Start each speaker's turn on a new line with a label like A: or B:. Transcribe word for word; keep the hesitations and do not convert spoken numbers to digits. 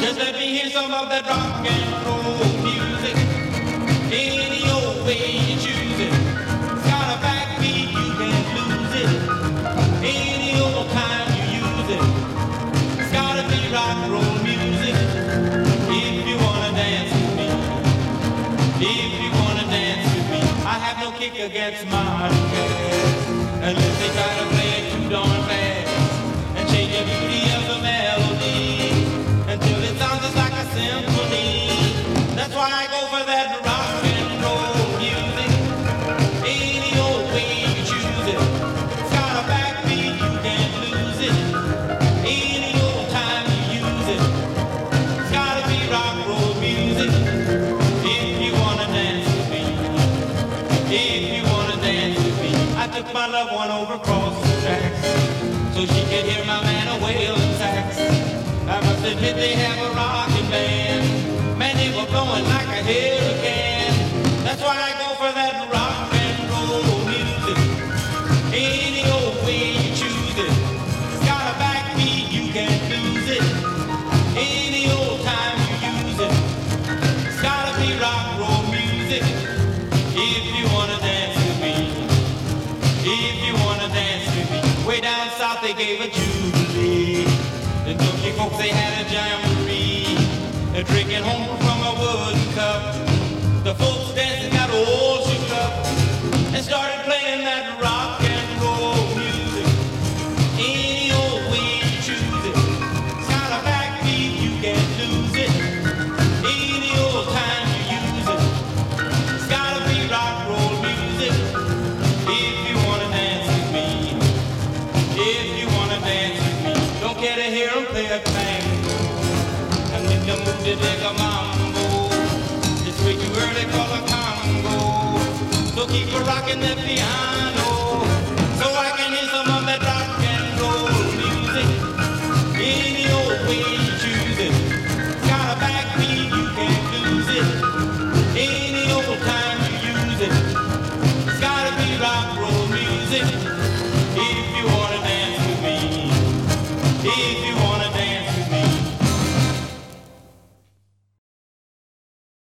A: Just let me hear some of that rock and roll music. Any old way you choose it. It's got a backbeat, you can't lose it. Any old time you use it. It's gotta be rock and roll music. If you wanna dance with me. If you wanna dance with me. I have no kick against modern jazz. Unless they try to play it too darn fast. And change the beauty of the melody. Until it sounds just like a symphony. That's why I go for that rock and roll music. Any old way you choose it. It's got a backbeat, you can't lose it. Any old time you use it. It's gotta be rock and roll music. If you wanna dance with me. If you wanna dance with me. I took my loved one over across the tracks so she could hear my man a wailing sax. I must admit they have a rockin' band. Man, they were blowing like a hurricane. That's why I go for that rock and roll music. Any old way you choose it. It's got a backbeat, you can't lose it. Any old time you use it. It's gotta be rock and roll music. If you wanna dance with me. If you wanna dance with me. Way down south they gave a jubilee. The Dookie folks, they had a jamboree. They're drinking home from a wooden cup. The folks dancing got all shook up and started playing that rock and roll music. Any old way you choose it. It's got a backbeat, you can't lose it. Any old time you use it. It's gotta be rock and roll music. If you wanna dance with me. If you wanna dance with me. Don't care to hear them play a tango. And in the mood to dig a mambo. It's way too early for the Congo. So keep a rocking that piano.